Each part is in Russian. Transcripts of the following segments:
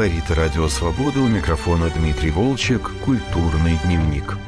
Говорит Радио Свобода, у микрофона Дмитрий Волчек, «Культурный дневник».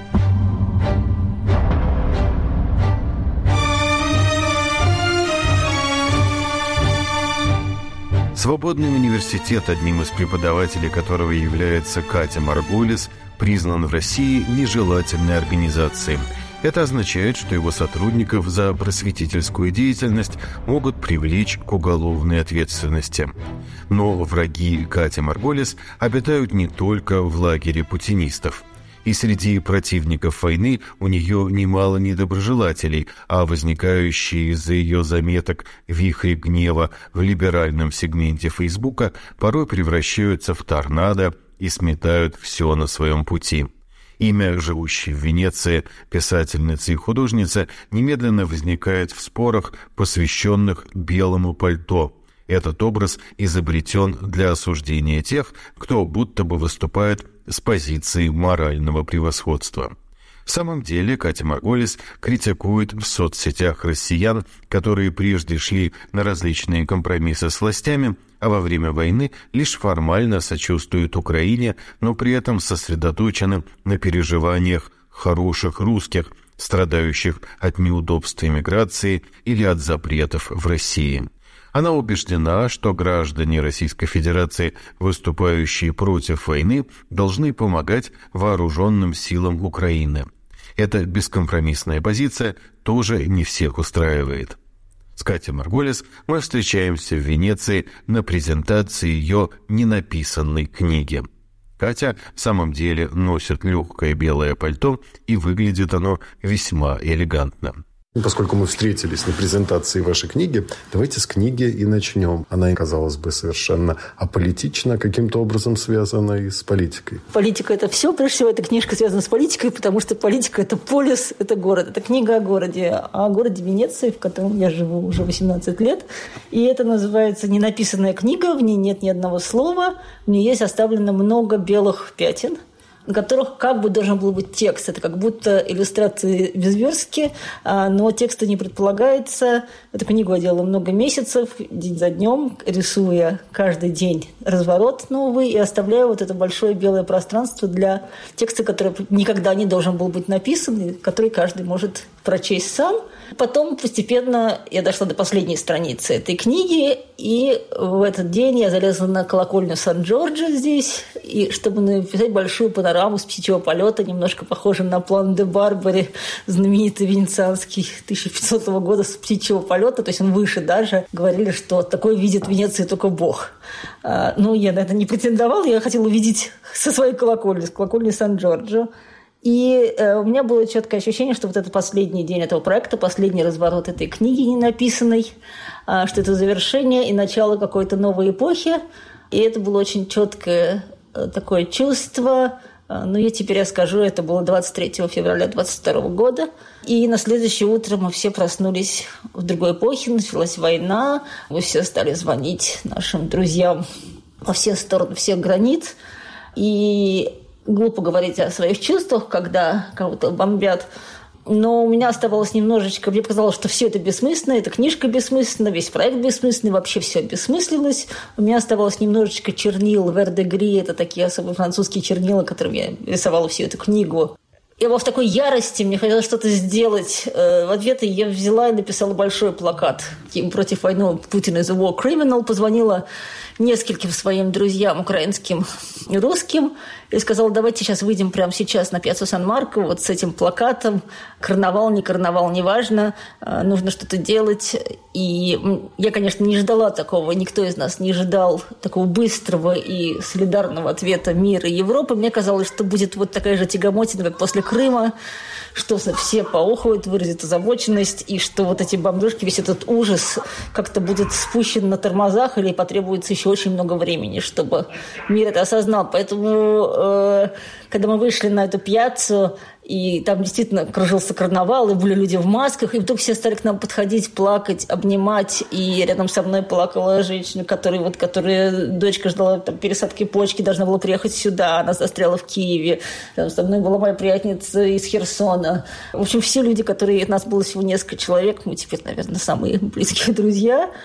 Свободный университет, одним из преподавателей которого является Катя Марголис, признан в России нежелательной организацией. Это означает, что его сотрудников за просветительскую деятельность могут привлечь к уголовной ответственности. Но враги Кати Марголис обитают не только в лагере путинистов. И среди противников войны у нее немало недоброжелателей, а возникающие из-за ее заметок вихри гнева в либеральном сегменте Фейсбука порой превращаются в торнадо и сметают все на своем пути. Имя живущей в Венеции писательницы и художницы немедленно возникает в спорах, посвященных белому пальто. Этот образ изобретен для осуждения тех, кто будто бы выступает с позиции морального превосходства. В самом деле Катя Марголис критикует в соцсетях россиян, которые прежде шли на различные компромиссы с властями, а во время войны лишь формально сочувствуют Украине, но при этом сосредоточены на переживаниях хороших русских, страдающих от неудобств эмиграции или от запретов в России. Она убеждена, что граждане Российской Федерации, выступающие против войны, должны помогать вооруженным силам Украины. Эта бескомпромиссная позиция тоже не всех устраивает. С Катей Марголис мы встречаемся в Венеции на презентации ее ненаписанной книги. Катя в самом деле носит легкое белое пальто, и выглядит оно весьма элегантно. Поскольку мы встретились на презентации вашей книги, давайте с книги и начнем. Она, казалось бы, совершенно аполитична, каким-то образом связана и с политикой. Политика – это все. Прежде всего, эта книжка связана с политикой, потому что политика – это полис, это город. Это книга о городе Венеции, в котором я живу уже 18 лет. И это называется «Ненаписанная книга». В ней нет ни одного слова. В ней есть оставлено много белых пятен, на которых как бы должен был быть текст. Это как будто иллюстрации безверстки, но текста не предполагается. Эту книгу я делала много месяцев, день за днем, рисуя каждый день разворот новый и оставляя вот это большое белое пространство для текста, который никогда не должен был быть написан, и который каждый может прочесть сам. Потом постепенно я дошла до последней страницы этой книги, и в этот день я залезла на колокольню Сан-Джорджо здесь, и чтобы написать большую панораму с птичьего полета, немножко похожую на план де Барбари, знаменитый венецианский 1500 года с птичьего полета, то есть он выше даже. Говорили, что такое видит в Венеции только Бог. Но я на это не претендовала, я хотела увидеть со своей колокольни, с колокольни Сан-Джорджо. И у меня было четкое ощущение, что вот это последний день этого проекта, последний разворот этой книги ненаписанной, что это завершение и начало какой-то новой эпохи. И это было очень четкое такое чувство. Но я теперь расскажу, это было 23 февраля 22 года. И на следующее утро мы все проснулись в другой эпохе, началась война. Мы все стали звонить нашим друзьям по все стороны, всех границ. И глупо говорить о своих чувствах, когда кого-то бомбят. Но у меня оставалось немножечко... Мне показалось, что все это бессмысленно, эта книжка бессмысленна, весь проект бессмысленный, вообще все обессмыслилось. У меня оставалось немножечко чернил, верде-гри, это такие особые французские чернила, которыми я рисовала всю эту книгу. Я была в такой ярости, мне хотелось что-то сделать. В ответ я взяла и написала большой плакат против войны. Путин is a war criminal. Позвонила нескольким своим друзьям украинским и русским и сказала, давайте сейчас выйдем прямо сейчас на пьяццу Сан-Марко вот с этим плакатом. Карнавал, неважно, нужно что-то делать. И я, конечно, не ждала такого, никто из нас не ожидал такого быстрого и солидарного ответа мира и Европы. Мне казалось, что будет вот такая же тягомотина, как после Крыма, что все поохают, выразят озабоченность, и что вот эти бомбежки, весь этот ужас как-то будет спущен на тормозах или потребуется еще очень много времени, чтобы мир это осознал. Поэтому, когда мы вышли на эту пьяццу, и там действительно кружился карнавал, и были люди в масках, и вдруг все стали к нам подходить, плакать, обнимать, и рядом со мной плакала женщина, которая дочка ждала там, пересадки почки, должна была приехать сюда, она застряла в Киеве. Рядом со мной была моя приятница из Херсона. В общем, все люди, нас было всего несколько человек, мы теперь, наверное, самые близкие друзья.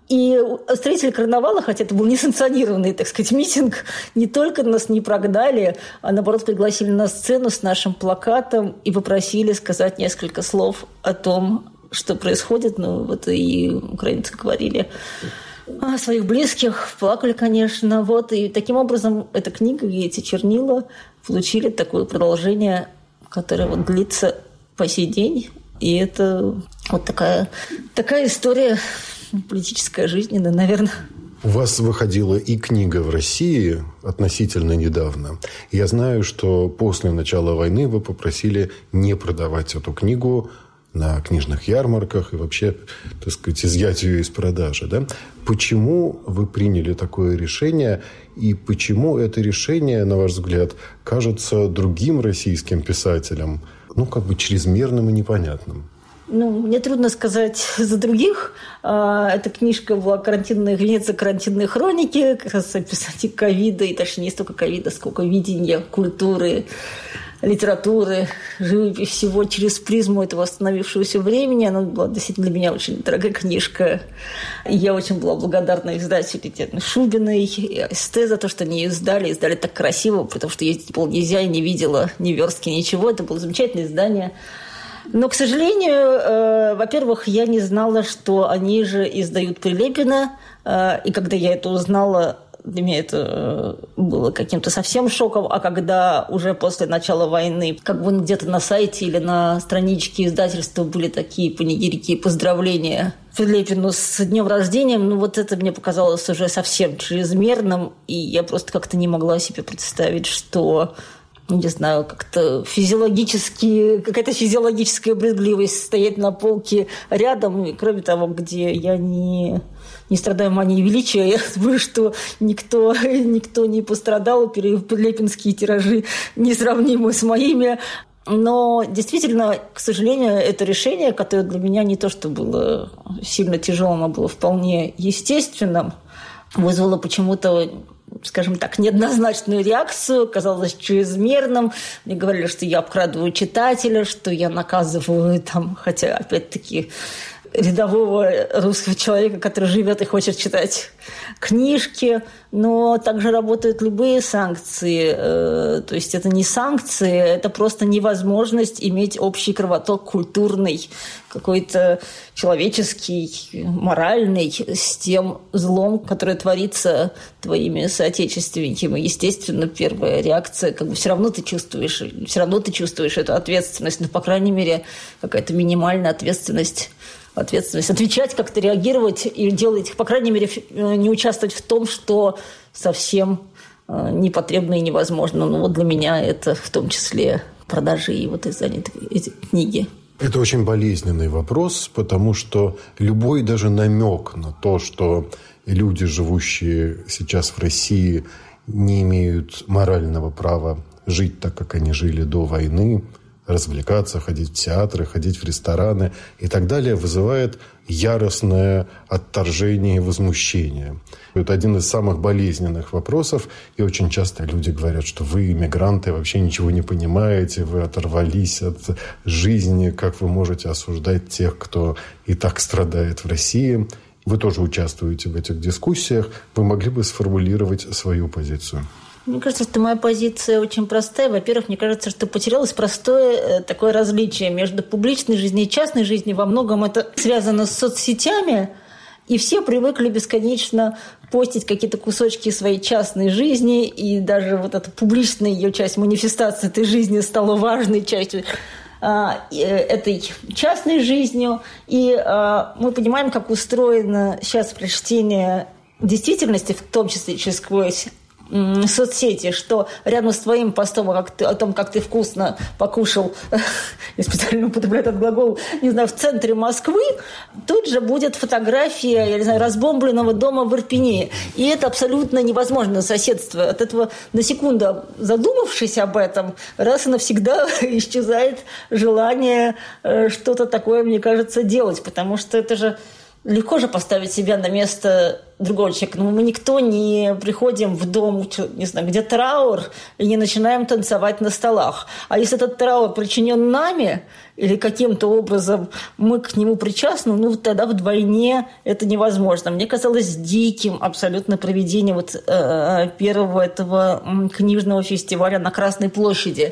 И строители карнавала, хотя это был несанкционированный, так сказать, митинг, не только нас не прогнали, а наоборот пригласили на сцену с нашим плакатом и попросили сказать несколько слов о том, что происходит. Ну, вот и украинцы говорили о своих близких, плакали, конечно. Вот. И таким образом эта книга и эти чернила получили такое продолжение, которое вот длится по сей день. И это вот такая история политическая, жизненная, наверное. У вас выходила и книга в России относительно недавно. Я знаю, что после начала войны вы попросили не продавать эту книгу на книжных ярмарках и вообще, так сказать, изъять ее из продажи. Да? Почему вы приняли такое решение и почему это решение, на ваш взгляд, кажется другим российским писателям, как бы чрезмерным и непонятным? Мне трудно сказать за других. Эта книжка была карантинные хроники, как раз описание ковида, и даже не столько ковида, сколько видения культуры, литературы, живописи, всего через призму этого остановившегося времени. Она была действительно для меня очень дорогая книжка. И я очень была благодарна издателю Татьяне Шубиной и АСТ за то, что они ее издали так красиво, потому что ездить было нельзя, я не видела ни верстки, ничего. Это было замечательное издание. Но, к сожалению, во-первых, я не знала, что они же издают Прилепина. И когда я это узнала, для меня это было каким-то совсем шоком. А когда уже после начала войны, как бы где-то на сайте или на страничке издательства были такие панигирики и поздравления Прилепину с днем рождения, вот это мне показалось уже совсем чрезмерным. И я просто как-то не могла себе представить, что... не знаю, какая-то физиологическая брезгливость стоять на полке рядом. И, кроме того, где я не страдаю манией величия, я думаю, что никто не пострадал. Прилепинские тиражи несравнимы с моими. Но действительно, к сожалению, это решение, которое для меня не то, что было сильно тяжелым, а было вполне естественным, вызвало почему-то, скажем так, неоднозначную реакцию, казалось чрезмерным. Мне говорили, что я обкрадываю читателя, что я наказываю хотя, опять-таки, рядового русского человека, который живет и хочет читать книжки. Но также работают любые санкции. То есть это не санкции, это просто невозможность иметь общий кровоток культурный, какой-то человеческий, моральный, с тем злом, которое творится твоими соотечественниками. Естественно, первая реакция, все равно ты чувствуешь эту ответственность, но, по крайней мере, какая-то минимальная ответственность отвечать, как-то реагировать и делать, по крайней мере, не участвовать в том, что совсем непотребно и невозможно. Вот для меня это в том числе продажи и издание этой книги. Это очень болезненный вопрос, потому что любой даже намек на то, что люди, живущие сейчас в России, не имеют морального права жить так, как они жили до войны, развлекаться, ходить в театры, ходить в рестораны и так далее, вызывает яростное отторжение и возмущение. Это один из самых болезненных вопросов. И очень часто люди говорят, что вы, иммигранты, вообще ничего не понимаете, вы оторвались от жизни, как вы можете осуждать тех, кто и так страдает в России. Вы тоже участвуете в этих дискуссиях. Вы могли бы сформулировать свою позицию? Мне кажется, что моя позиция очень простая. Во-первых, мне кажется, что потерялось простое такое различие между публичной жизнью и частной жизнью. Во многом это связано с соцсетями, и все привыкли бесконечно постить какие-то кусочки своей частной жизни, и даже эта публичная ее часть, манифестация этой жизни стала важной частью этой частной жизнью. И мы понимаем, как устроено сейчас прочтение действительности, в том числе сквозь соцсети, что рядом с твоим постом о том, как ты вкусно покушал, я специально употребляю этот глагол, в центре Москвы, тут же будет фотография, разбомбленного дома в Ирпени. И это абсолютно невозможно соседство. От этого, на секунду задумавшись об этом, раз и навсегда исчезает желание что-то такое, мне кажется, делать, потому что это же Легко же поставить себя на место другого человека. Но мы никто не приходим в дом, не знаю, где траур, и не начинаем танцевать на столах. А если этот траур причинен нами, или каким-то образом мы к нему причастны, тогда вдвойне это невозможно. Мне казалось диким абсолютно проведение первого этого книжного фестиваля на Красной площади.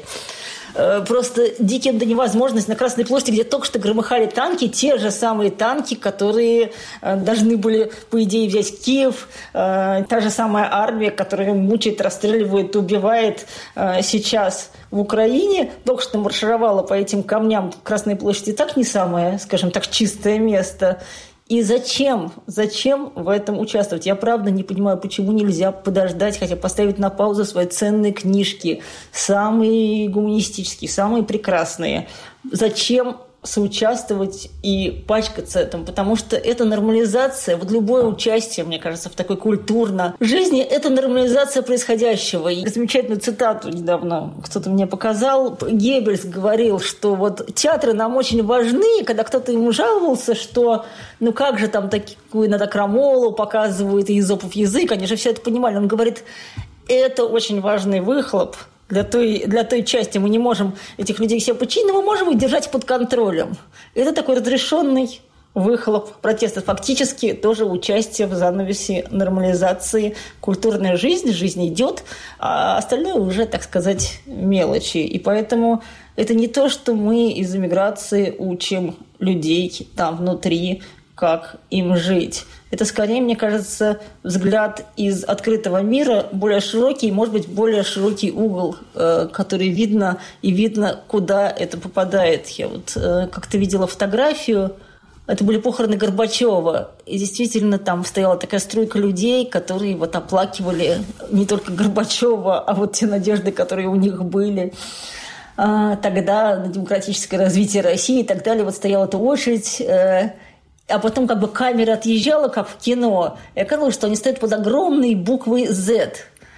Просто диким до невозможности. На Красной площади, где только что громыхали танки, те же самые танки, которые должны были, по идее, взять Киев, та же самая армия, которая мучает, расстреливает, убивает сейчас в Украине, только что маршировала по этим камням. Красной площади так не самое, скажем так, чистое место. И зачем в этом участвовать? Я правда не понимаю, почему нельзя подождать, хотя поставить на паузу свои ценные книжки, самые гуманистические, самые прекрасные. Зачем соучаствовать и пачкаться этим? Потому что это нормализация, любое участие, мне кажется, в такой культурной жизни, это нормализация происходящего. И замечательную цитату недавно кто-то мне показал. Геббельс говорил, что театры нам очень важны, когда кто-то ему жаловался, что как же там такую иногда крамолу показывают, и Эзопов язык, они же все это понимали. Он говорит, это очень важный выхлоп для той части. Мы не можем этих людей все подчинить, но мы можем их держать под контролем. Это такой разрешенный выхлоп протеста. Фактически тоже участие в занавесе нормализации культурной жизни. Жизнь идет, а остальное уже, так сказать, мелочи. И поэтому это не то, что мы из эмиграции учим людей там внутри, как им жить. Это скорее, мне кажется, взгляд из открытого мира, более широкий, может быть, более широкий угол, который видно, куда это попадает. Я как-то видела фотографию, это были похороны Горбачева, и действительно там стояла такая струйка людей, которые оплакивали не только Горбачева, а те надежды, которые у них были тогда на демократическое развитие России и так далее. Стояла эта очередь. А потом камера отъезжала, как в кино, и оказалось, что они стоят под огромной буквой «Z».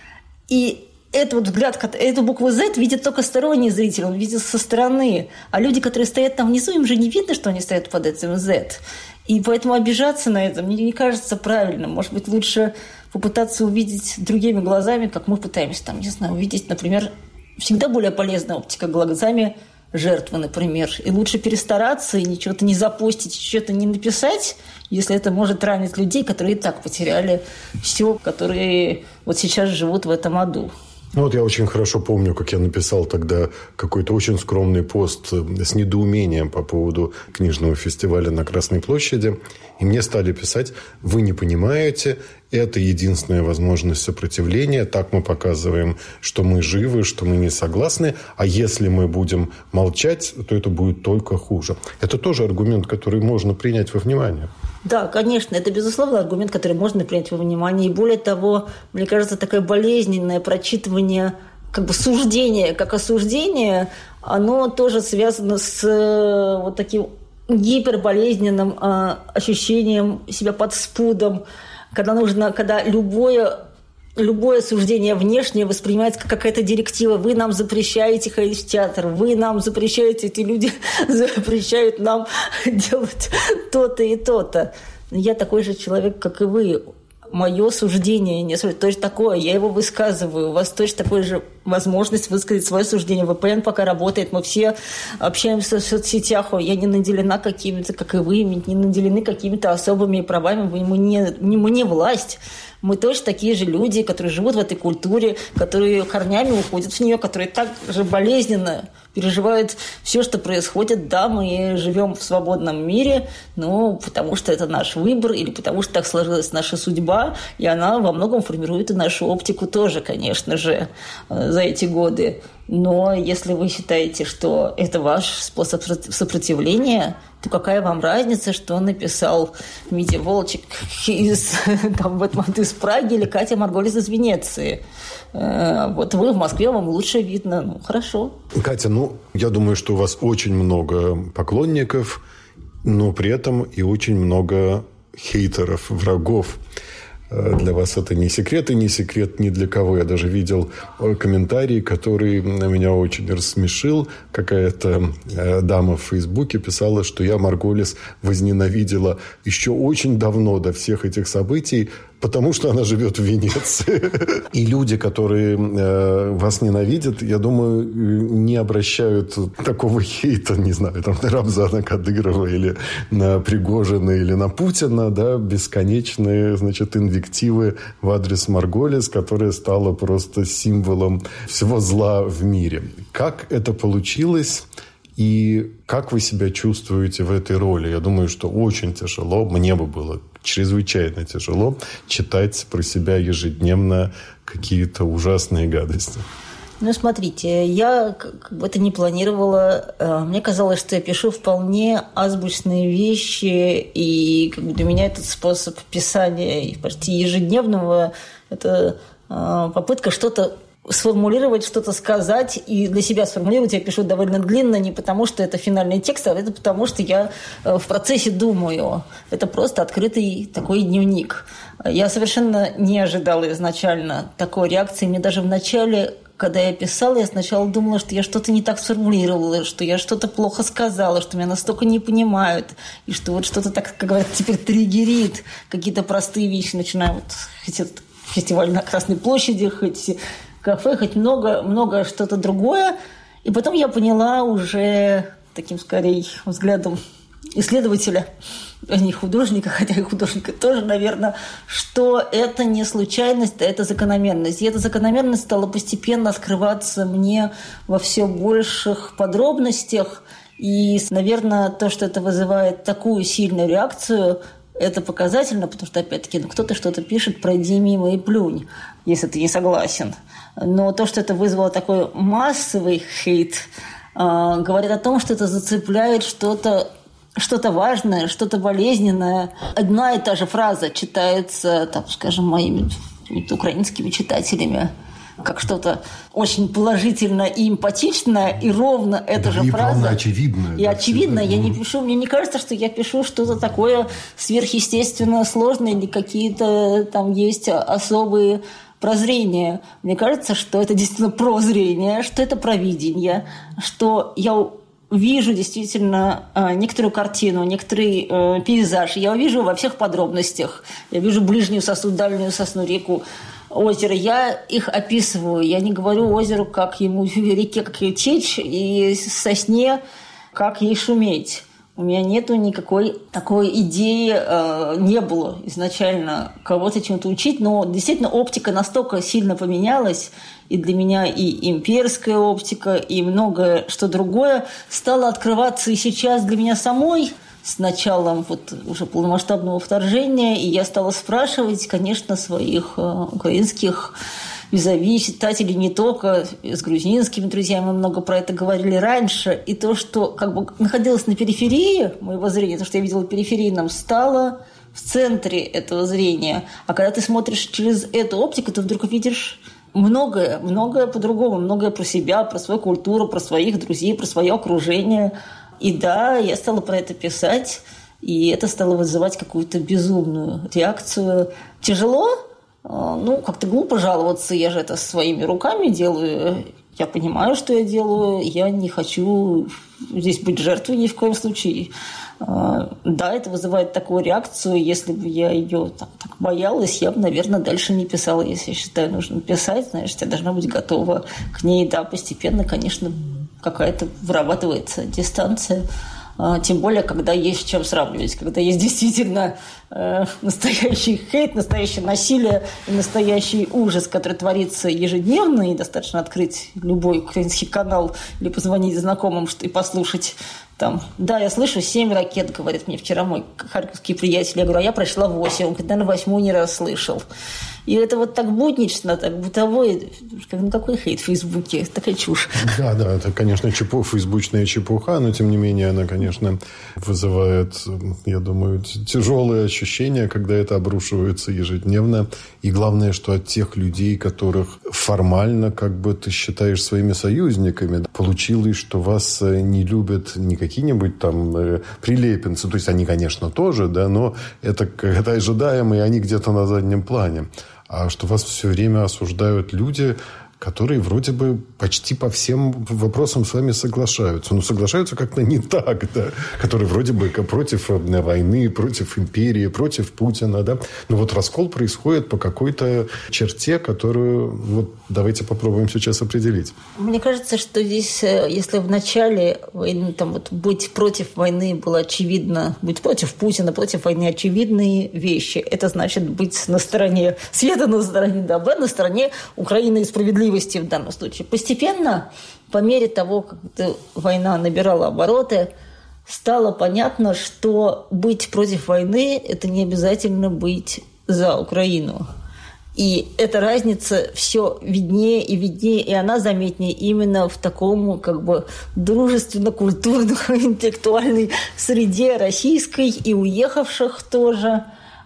И этот взгляд, эту букву «Z» видит только сторонний зритель, он видит со стороны. А люди, которые стоят там внизу, им же не видно, что они стоят под этим «Z». И поэтому обижаться на это мне не кажется правильным. Может быть, лучше попытаться увидеть другими глазами, как мы пытаемся увидеть, например, всегда более полезная оптика глазами жертвы, например. И лучше перестараться и ничего-то не запостить, что-то не написать, если это может ранить людей, которые и так потеряли все, которые сейчас живут в этом аду. Я очень хорошо помню, как я написал тогда какой-то очень скромный пост с недоумением по поводу книжного фестиваля на Красной площади. И мне стали писать: вы не понимаете, это единственная возможность сопротивления. Так мы показываем, что мы живы, что мы не согласны. А если мы будем молчать, то это будет только хуже. Это тоже аргумент, который можно принять во внимание. Да, конечно, это, безусловно, аргумент, который можно принять во внимание. И более того, мне кажется, такое болезненное прочитывание суждения, как осуждение, оно тоже связано с таким гиперболезненным ощущением себя под спудом, когда любое суждение внешнее воспринимается как какая-то директива. Вы нам запрещаете ходить в театр, вы нам запрещаете, эти люди запрещают нам делать то-то и то-то. Я такой же человек, как и вы. Мое суждение не точно такое, я его высказываю. У вас точно такая же возможность высказать свое суждение. VPN пока работает, мы все общаемся в соцсетях. Я не наделена какими-то, как и вы, не наделены какими-то особыми правами. Мы не власть. Мы тоже такие же люди, которые живут в этой культуре, которые корнями уходят в нее, которые так же болезненно переживают все, что происходит. Да, мы живем в свободном мире, но потому что это наш выбор или потому что так сложилась наша судьба, и она во многом формирует и нашу оптику тоже, конечно же, за эти годы. Но если вы считаете, что это ваш способ сопротивления, то какая вам разница, что написал Митя Волчек из Праги или Катя Марголис из Венеции? Вы в Москве, вам лучше видно. Хорошо. Катя, я думаю, что у вас очень много поклонников, но при этом и очень много хейтеров, врагов. для вас это не секрет, и не секрет ни для кого. Я даже видел комментарий, который меня очень рассмешил. Какая-то дама в Фейсбуке писала, что я Марголис возненавидела еще очень давно, до всех этих событий, потому что она живет в Венеции. И люди, которые вас ненавидят, я думаю, не обращают такого хейта, не знаю, там, на Рамзана Кадырова или на Пригожина или на Путина, да, бесконечные, значит, инвективы в адрес Марголис, которая стала просто символом всего зла в мире. Как это получилось? И как вы себя чувствуете в этой роли? Я думаю, что очень тяжело, мне бы было чрезвычайно тяжело читать про себя ежедневно какие-то ужасные гадости. Ну, смотрите, я как бы это не планировала. Мне казалось, что я пишу вполне азбучные вещи, и как бы для меня этот способ писания почти ежедневного – это попытка что-то сформулировать, что-то сказать, и для себя сформулировать я пишу довольно длинно, не потому что это финальный текст, а это потому что я в процессе думаю. Это просто открытый такой дневник. Я совершенно не ожидала изначально такой реакции. Мне даже в начале, когда я писала, я сначала думала, что я что-то не так сформулировала, что я что-то плохо сказала, что меня настолько не понимают, и что вот что-то так, как говорят, теперь триггерит. Какие-то простые вещи, начиная вот хоть фестиваль на Красной площади, хоть кафе, хоть много что-то другое. И потом я поняла уже таким, скорее, взглядом исследователя, а не художника, хотя и художника тоже, наверное, что это не случайность, а это закономерность. И эта закономерность стала постепенно скрываться мне во все больших подробностях. И, наверное, то, что это вызывает такую сильную реакцию, это показательно, потому что, опять-таки, кто-то что-то пишет, пройди мимо и плюнь, если ты не согласен. Но то, что это вызвало такой массовый хейт, говорит о том, что это зацепляет что-то важное, что-то болезненное. Одна и та же фраза читается, там, скажем, моими украинскими читателями как что-то очень положительное и эмпатичное, и ровно эта же фраза. Очевидная. И очевидно, я не пишу, мне не кажется, что я пишу что-то такое сверхъестественно сложное, или какие-то там есть особые прозрения. Мне кажется, что это действительно прозрение, что это провидение, что я вижу действительно некоторую картину, некоторый пейзаж. Я увижу во всех подробностях. Я вижу ближнюю сосну, дальнюю сосну, реку, озеро. Я их описываю. Я не говорю озеру, как ему в реке, как ей течь, и сосне, как ей шуметь. У меня нету никакой такой идеи, не было изначально кого-то чему-то учить, но действительно оптика настолько сильно поменялась, и для меня и имперская оптика, и многое что другое стало открываться и сейчас для меня самой с началом вот уже полномасштабного вторжения, и я стала спрашивать, конечно, своих украинских визави, читателей не только, с грузинскими друзьями мы много про это говорили раньше, и то, что как бы находилось на периферии моего зрения, то, что я видела периферийным, стало в центре этого зрения. А когда ты смотришь через эту оптику, ты вдруг видишь многое по-другому, многое про себя, про свою культуру, про своих друзей, про свое окружение. И да, я стала про это писать, и это стало вызывать какую-то безумную реакцию. Тяжело? Ну, как-то глупо жаловаться, я же это своими руками делаю. Я понимаю, что я делаю, я не хочу здесь быть жертвой ни в коем случае. Да, это вызывает такую реакцию. Если бы я ее так боялась, я бы, наверное, дальше не писала. Если я считаю, нужно писать, значит, я должна быть готова к ней. Да, постепенно, конечно, какая-то вырабатывается дистанция. Тем более, когда есть с чем сравнивать, когда есть действительно настоящий хейт, настоящее насилие и настоящий ужас, который творится ежедневно, и достаточно открыть любой украинский канал или позвонить знакомым и послушать там. Да, я слышу 7 ракет, говорит мне вчера мой харьковский приятель. Я говорю, а я прошла 8. Он говорит, наверное, 8 не раз слышал. И это вот так буднично, так бытовой, какой хейт в Фейсбуке, такая чушь. Да, это, конечно, фейсбучная чепуха, но, тем не менее, она, конечно, вызывает, я думаю, тяжелые ощущения, когда это обрушивается ежедневно. И главное, что от тех людей, которых формально, как бы ты считаешь своими союзниками, получилось, что вас не любят не какие-нибудь там прилепинцы, то есть они, конечно, тоже, да, но это ожидаемо, и они где-то на заднем плане. А что вас все время осуждают люди, которые вроде бы почти по всем вопросам с вами соглашаются. Но соглашаются как-то не так, да. Которые вроде бы против войны, против империи, против Путина, да. Но вот раскол происходит по какой-то черте, которую вот давайте попробуем сейчас определить. Мне кажется, что здесь, если в начале войны, там вот быть против войны было очевидно, быть против Путина, против войны очевидные вещи. Это значит быть на стороне света, на стороне добра, на стороне Украины и справедливости в данном случае. Постепенно, по мере того, как война набирала обороты, стало понятно, что быть против войны – это не обязательно быть за Украину. И эта разница все виднее, и она заметнее именно в таком как бы дружественно-культурно-интеллектуальной среде российской и уехавших тоже.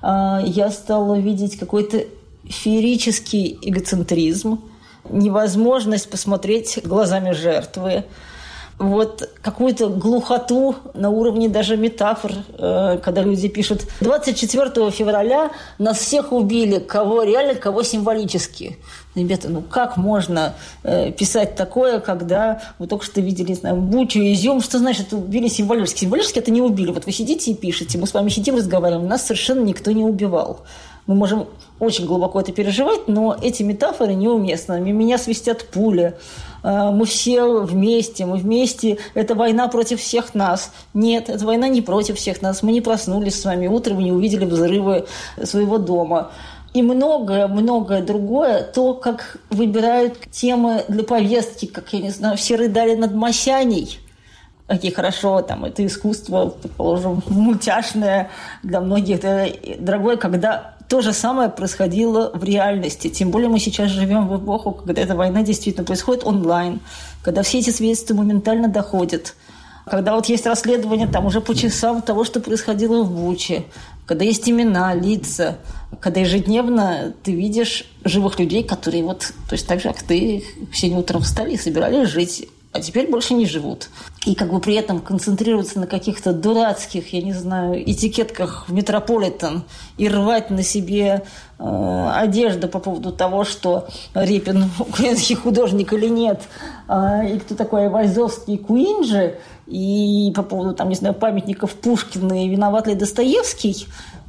Я стала видеть какой-то феерический эгоцентризм, невозможность посмотреть глазами жертвы, вот какую-то глухоту на уровне даже метафор, когда люди пишут: 24 февраля нас всех убили, кого реально, кого символически. Ребята, как можно писать такое, когда вы только что видели, не знаю, Бучу, Изюм, что значит убили символически? Символически это не убили. Вот вы сидите и пишете, мы с вами сидим, разговариваем, нас совершенно никто не убивал. Мы можем очень глубоко это переживать, но эти метафоры неуместны. Меня свистят пули. Мы все вместе. Это война против всех нас. Нет, эта война не против всех нас. Мы не проснулись с вами утром и не увидели взрывы своего дома. И многое другое. То, как выбирают темы для повестки, как, я не знаю, все рыдали над Масяней. Какие хорошо, там, это искусство, предположим, мультяшное для многих, дорогое, когда то же самое происходило в реальности. Тем более мы сейчас живем в эпоху, когда эта война действительно происходит онлайн, когда все эти свидетельства моментально доходят, когда вот есть расследование там уже по часам того, что происходило в Буче, когда есть имена, лица, когда ежедневно ты видишь живых людей, которые вот точно так же, как ты, сегодня утром встали и собирались жить, а теперь больше не живут. И как бы при этом концентрироваться на каких-то дурацких, я не знаю, этикетках в Метрополитен и рвать на себе одежду по поводу того, что Репин украинский художник или нет, и кто такой Айвазовский, Куинджи, и по поводу, там, не знаю, памятников Пушкина и виноват ли Достоевский,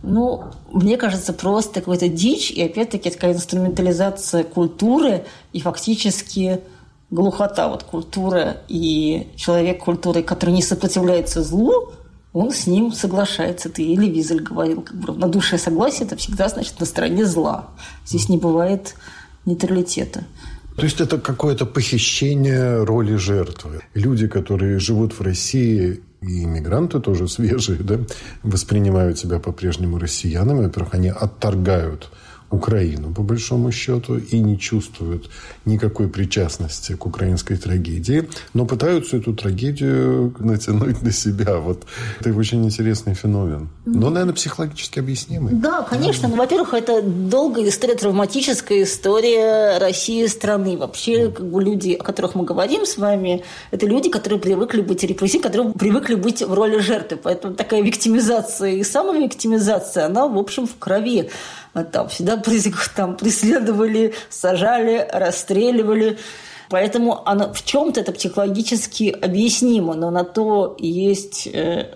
мне кажется, просто какая-то дичь, и опять-таки такая инструментализация культуры и фактически глухота культуры, и человек культуры, который не сопротивляется злу, он с ним соглашается. Ты или Визель говорил, как бы равнодушие согласие – это всегда значит на стороне зла. Здесь не бывает нейтралитета. То есть это какое-то похищение роли жертвы. Люди, которые живут в России, и иммигранты тоже свежие, да, воспринимают себя по-прежнему россиянами. Во-первых, они отторгают Украину, по большому счету, и не чувствуют никакой причастности к украинской трагедии, но пытаются эту трагедию натянуть на себя. Вот это очень интересный феномен. Но, наверное, психологически объяснимый. Да, конечно. Во-первых, это долгая история, травматическая история России страны. Вообще, как бы люди, о которых мы говорим с вами, это люди, которые привыкли быть репрессивными, которые привыкли быть в роли жертвы. Поэтому такая виктимизация и самовиктимизация, она, в общем, в крови. Там всегда преследовали, сажали, расстреливали. Поэтому в чем-то это психологически объяснимо, но на то есть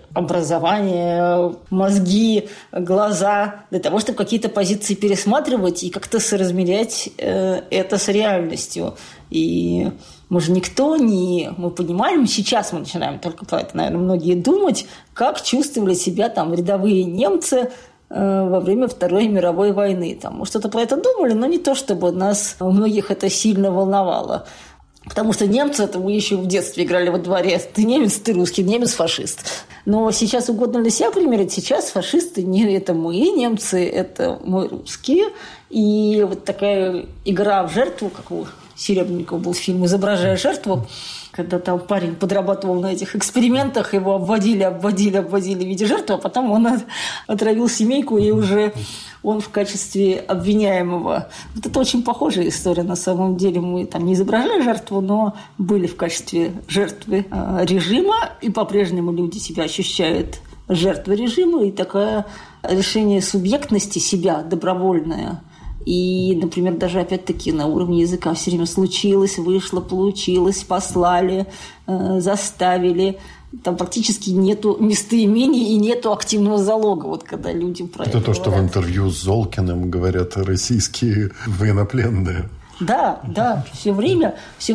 образование, мозги, глаза для того, чтобы какие-то позиции пересматривать и как-то соразмерять это с реальностью. И мы же мы понимаем, сейчас мы начинаем только про это, наверное, многие думать, как чувствовали себя там рядовые немцы во время Второй мировой войны. Мы что-то про это думали, но не то, чтобы нас, многих это сильно волновало. Потому что немцы, это мы еще в детстве играли во дворе. Ты немец, ты русский, немец фашист. Но сейчас угодно ли себя примерить? Сейчас фашисты не это мы немцы, это мы русские. И вот такая игра в жертву, как у Серебренникова был фильм «Изображая жертву», когда там парень подрабатывал на этих экспериментах, его обводили в виде жертвы, а потом он отравил семейку, и уже он в качестве обвиняемого. Вот это очень похожая история на самом деле. Мы там не изображали жертву, но были в качестве жертвы режима, и по-прежнему люди себя ощущают жертвой режима, и такое решение субъектности себя добровольное. И, например, даже опять-таки на уровне языка все время случилось, вышло, получилось, послали, заставили. Там практически нету местоимений и нету активного залога, вот когда люди про это то, говорят. что в интервью с Золкиным говорят российские военнопленные. Да, все время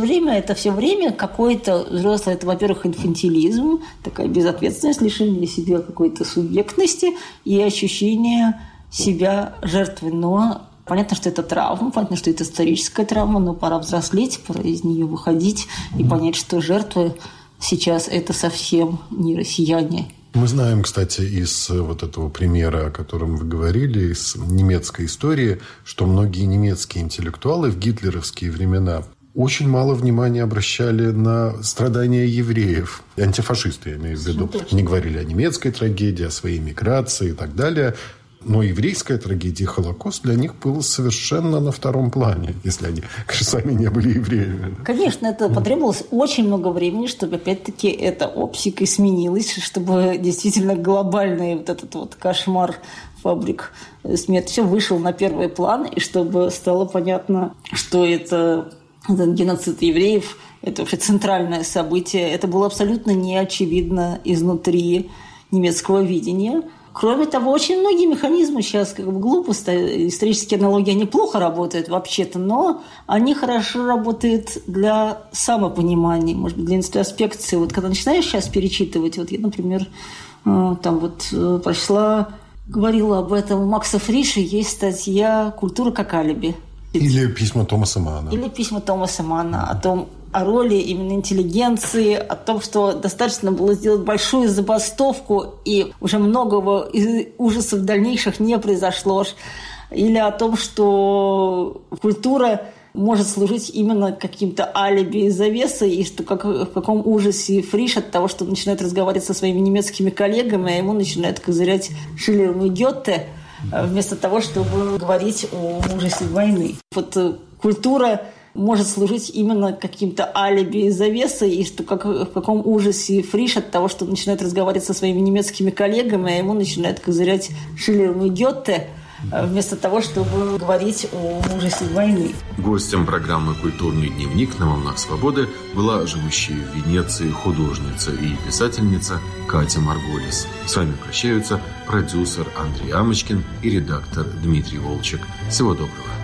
какой-то взрослый, это, во-первых, инфантилизм, такая безответственность, лишение себя какой-то субъектности и ощущение себя жертвой. Но понятно, что это травма, понятно, что это историческая травма, но пора взрослеть, пора из нее выходить и понять, что жертвы сейчас это совсем не россияне. Мы знаем, кстати, из вот этого примера, о котором вы говорили, из немецкой истории, что многие немецкие интеллектуалы в гитлеровские времена очень мало внимания обращали на страдания евреев. Антифашисты, я имею в виду. Они говорили о немецкой трагедии, о своей миграции и так далее. Но еврейская трагедия, Холокост для них был совершенно на втором плане, если они, конечно, сами не были евреями. Конечно, это потребовалось очень много времени, чтобы опять-таки эта оптика сменилась, чтобы действительно глобальный вот этот вот кошмар фабрик смерти все вышел на первый план, и чтобы стало понятно, что это геноцид евреев, это вообще центральное событие. Это было абсолютно неочевидно изнутри немецкого видения. Кроме того, очень многие механизмы сейчас глупо, исторические аналогии, они плохо работают вообще-то, но они хорошо работают для самопонимания, может быть, для интроспекции. Вот когда начинаешь сейчас перечитывать, вот я, например, говорила об этом у Макса Фриша, есть статья «Культура как алиби». Или письма Томаса Манна. О роли именно интеллигенции, о том, что достаточно было сделать большую забастовку, и уже многого ужасов дальнейших не произошло. Или о том, что культура может служить именно каким-то алиби и завесой, и что в каком ужасе Фриш от того, что он начинает разговаривать со своими немецкими коллегами, а ему начинает козырять Шиллером и Гёте, вместо того, чтобы говорить о ужасе войны. Вот культура может служить именно каким-то алиби и завесой, и что в каком ужасе Фриш от того, что он начинает разговаривать со своими немецкими коллегами, а ему начинает козырять Шиллером и Гёте, вместо того, чтобы говорить о ужасе войны. Гостем программы «Культурный дневник» на «Волнах свободы» была живущая в Венеции художница и писательница Катя Марголис. С вами прощаются продюсер Андрей Амочкин и редактор Дмитрий Волчек. Всего доброго.